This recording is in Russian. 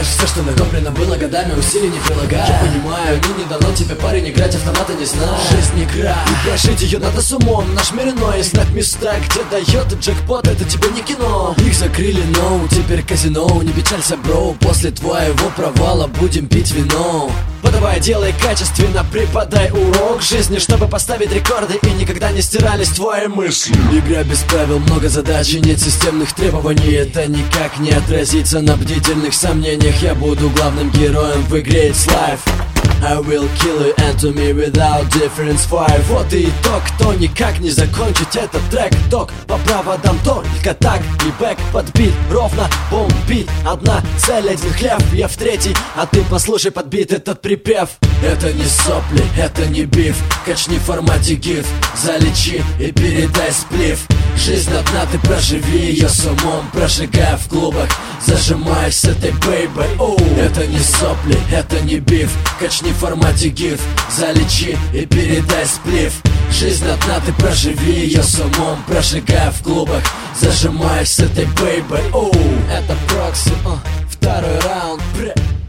знаешь, все, что накоплено было годами, усилий не прилагая. Я понимаю, не дано тебе, парень, играть автомата не знаю. Жизнь игра, и прожить ее надо с умом. Наш мир иной, знать места, где дает джекпот, это тебе не кино. Их закрыли, но теперь казино. Не печалься, бро, после твоего провала будем пить вино. Подавай, делай качественно, преподай урок жизни, чтобы поставить рекорды и никогда не стирались твои мысли. Игра без правил, много задач и нет системных требований. Это никак не отразится на бдительных сомнениях. Я буду главным героем в игре It's Life. I will kill you and to me without difference five. Вот и итог, кто никак не закончить этот трек. Ток по проводам только так и бэк подбит ровно бомбит. Одна цель, один хлеб, я в третий, а ты послушай подбит этот припев. Это не сопли, это не биф, качни в формате гиф, залечи и передай сплив. Жизнь одна, ты проживи ее с умом, прожигая в клубах, зажимаясь с этой бейбой. Это не сопли, это не биф, качни в формате гиф, залечи и передай сплив. Жизнь одна, ты проживи ее с умом, прожигая в клубах, зажимаясь с этой бейбой. Это прокси, второй раунд.